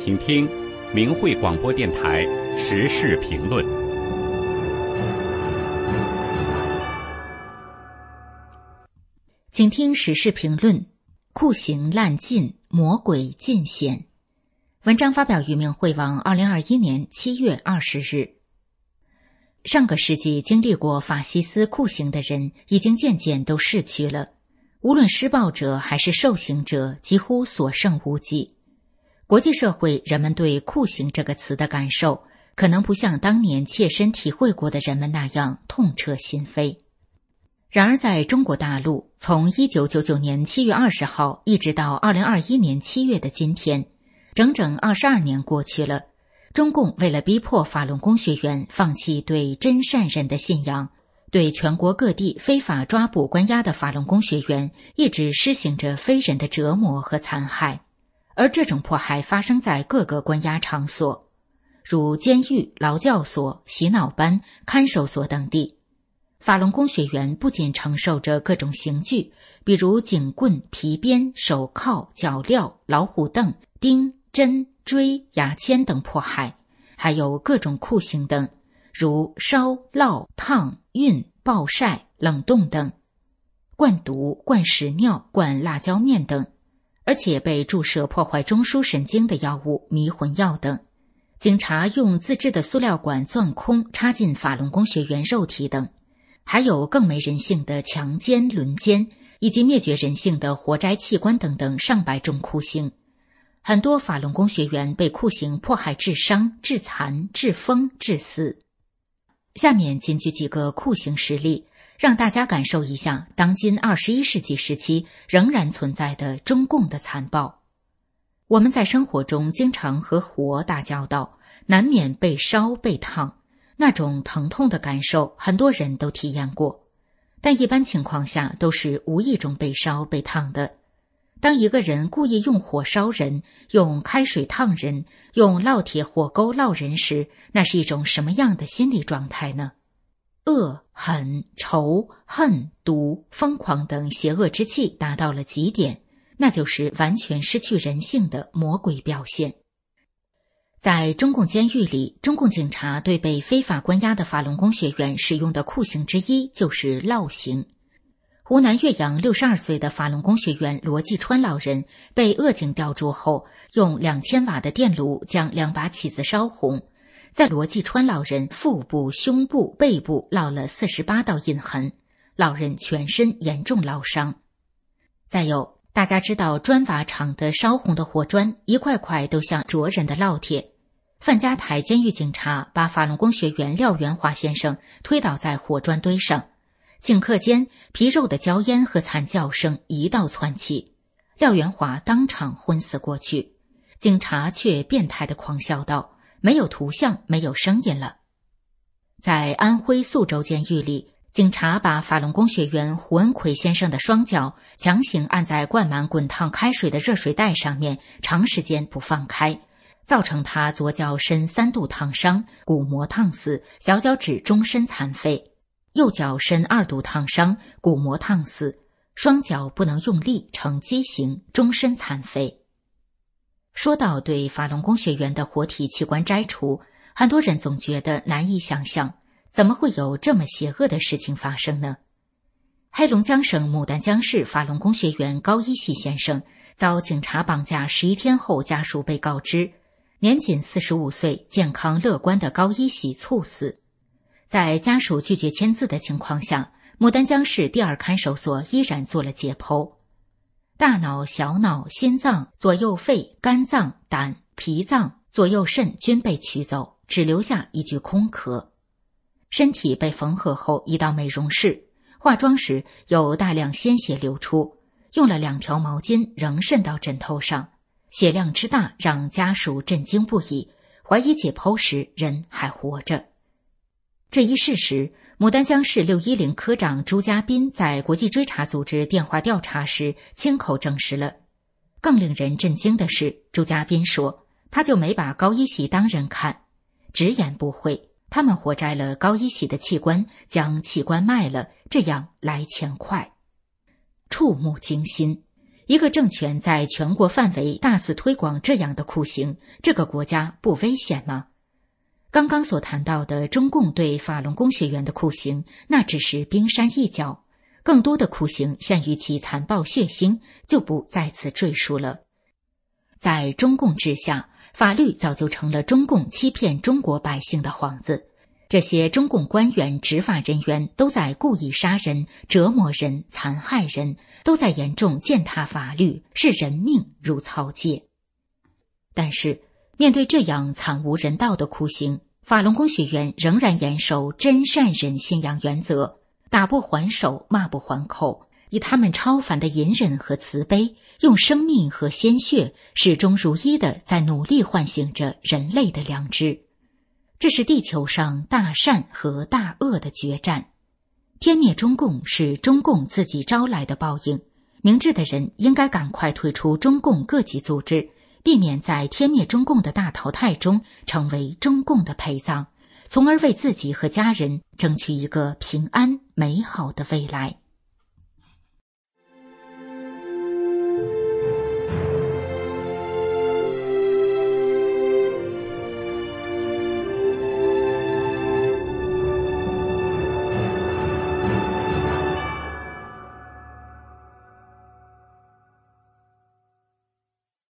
请听明慧广播电台时事评论。 请听时事评论：酷刑滥禁，魔鬼尽显。文章发表于明慧网2021年7月20日。上个世纪经历过法西斯酷刑的人已经渐渐都逝去了，无论施暴者还是受刑者几乎所剩无几。国际社会人们对酷刑这个词的感受可能不像当年切身体会过的人们那样痛彻心扉。然而在中国大陆，从1999年7月20号一直到2021年7月的今天，整整22年过去了，中共为了逼迫法轮功学员放弃对真善人的信仰，对全国各地非法抓捕关押的法轮功学员一直施行着非人的折磨和残害。而这种迫害发生在各个关押场所，如监狱、劳教所、洗脑班、看守所等地。法轮功学员不仅承受着各种刑具，比如警棍、皮鞭、手铐、脚镣、老虎凳、钉、针、锥、牙签等迫害，还有各种酷刑等，如烧、烙、烫、熨、暴晒、冷冻等，灌毒、灌屎尿、灌辣椒面等，而且被注射破坏中枢神经的药物迷魂药等。警察用自制的塑料管钻空插进法轮功学员肉体等，还有更没人性的强奸、轮奸，以及灭绝人性的活摘器官等等上百种酷刑。很多法轮功学员被酷刑迫害致伤、致残、致疯、致死。下面仅举几个酷刑实例，让大家感受一下当今21世纪时期仍然存在的中共的残暴。我们在生活中经常和火打交道，难免被烧、被烫，那种疼痛的感受很多人都体验过，但一般情况下都是无意中被烧、被烫的。当一个人故意用火烧人，用开水烫人，用烙铁火钩烙人时，那是一种什么样的心理状态呢？恶、狠、仇、恨、毒、疯狂等邪恶之气达到了极点，那就是完全失去人性的魔鬼表现。在中共监狱里，中共警察对被非法关押的法轮功学员使用的酷刑之一就是烙刑。湖南岳阳62岁的法轮功学员罗继川老人被恶警吊住后，用2000瓦的电炉将2把起子烧红，在罗继川老人腹部、胸部、背部烙了48道印痕，老人全身严重烙伤。再有，大家知道砖瓦厂的烧红的火砖一块块都像灼人的烙铁。范家台监狱警察把法轮功学员廖元华先生推倒在火砖堆上，顷刻间皮肉的焦烟和惨叫声一道窜起，廖元华当场昏死过去。警察却变态地狂笑道：没有图像，没有声音了。在安徽宿州监狱里，警察把法轮功学员胡恩奎先生的双脚强行按在灌满滚烫开水的热水袋上面，长时间不放开，造成他左脚深3度烫伤，骨膜烫死，小脚趾终身残废；右脚深2度烫伤，骨膜烫死，双脚不能用力，呈畸形，终身残废。说到对法轮功学员的活体器官摘除，很多人总觉得难以想象，怎么会有这么邪恶的事情发生呢？黑龙江省牡丹江市法轮功学员高一喜先生遭警察绑架11天后，家属被告知，年仅45岁、健康乐观的高一喜猝死。在家属拒绝签字的情况下，牡丹江市第2看守所依然做了解剖。大脑、小脑、心脏、左右肺、肝脏、胆、脾脏、左右肾均被取走，只留下一具空壳。身体被缝合后移到美容室，化妆时有大量鲜血流出，用了2条毛巾仍渗到枕头上，血量之大让家属震惊不已，怀疑解剖时人还活着。这一事实，牡丹江市610科长朱家斌在国际追查组织电话调查时亲口证实了。更令人震惊的是，朱家斌说，他就没把高一喜当人看，直言不讳，他们活摘了高一喜的器官，将器官卖了，这样来钱快。触目惊心， 一个政权在全国范围大肆推广这样的酷刑，这个国家不危险吗？刚刚所谈到的中共对法轮功学员的酷刑，那只是冰山一角，更多的酷刑限于其残暴血腥，就不在此赘述了。在中共治下，法律早就成了中共欺骗中国百姓的幌子。这些中共官员、执法人员都在故意杀人、折磨人、残害人，都在严重践踏法律，视人命如草芥。但是，面对这样惨无人道的酷刑，法轮功学员仍然严守真善忍信仰原则，打不还手，骂不还口，以他们超凡的隐忍和慈悲，用生命和鲜血始终如一地在努力唤醒着人类的良知。这是地球上大善和大恶的决战。天灭中共是中共自己招来的报应，明智的人应该赶快退出中共各级组织，避免在天灭中共的大淘汰中成为中共的陪葬，从而为自己和家人争取一个平安美好的未来。